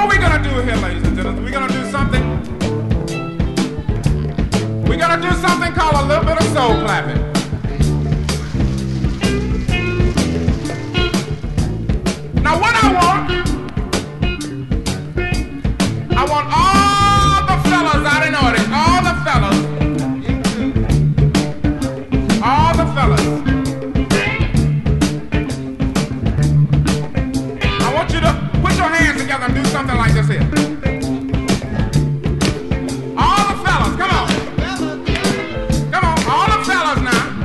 what we're gonna do here, ladies and gentlemen, we're gonna do something. We're gonna do something called a little bit of soul clapping. Now what I want all the fellas out in the audience, all the fellas, all the fellas. I want you to put your hands together and do something like this here. All the fellas, come on. Come on, all the fellas now.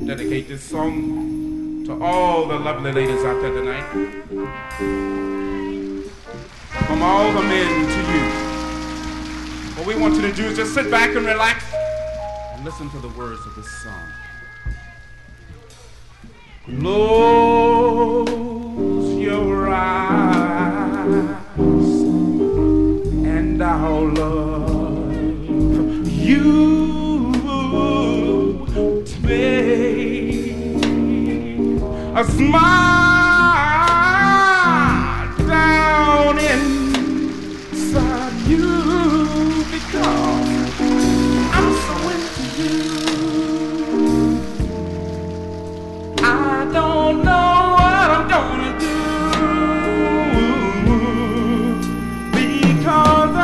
Dedicate this song to all the lovely ladies out there tonight. From all the men to you. What we want you to do is just sit back and relax and listen to the words of this song. Close your eyes and I'll love you. A smile down inside you because I'm so into you. I don't know what I'm gonna do because I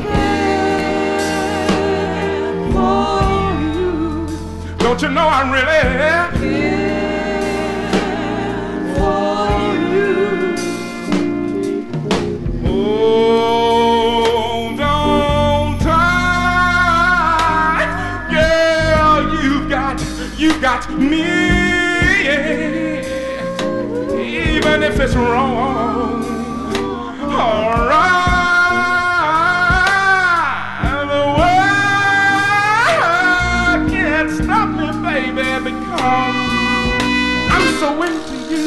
care for you. Don't you know I'm really got me, even if it's wrong. Alright, the world can't stop me, baby, because I'm so into you.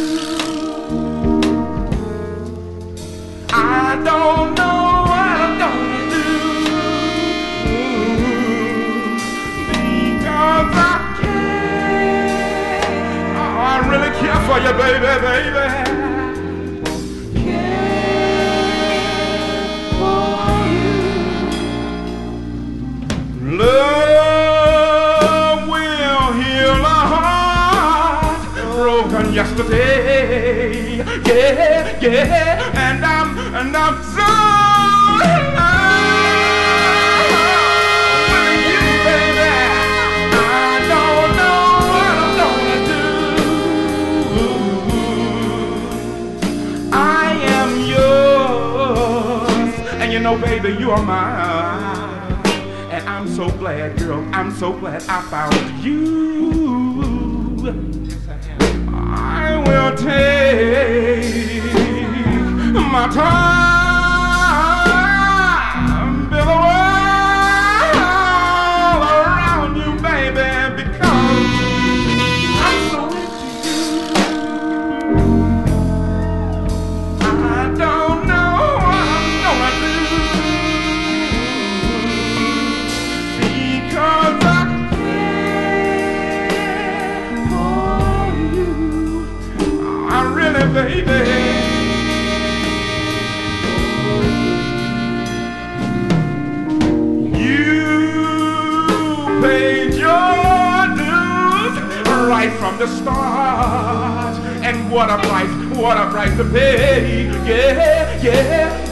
I don't know what I'm gonna do because I really care for you, baby, baby. Care for you. Love will heal a heart broken yesterday. Yeah, yeah, and I'm so no, baby, you are mine. And I'm so glad, girl, I'm so glad I found you. I will take my time, build a wall around you, baby, because I'm so into you. I don't know what I'm gonna do. Baby, you paid your dues right from the start, and what a price to pay, yeah, yeah.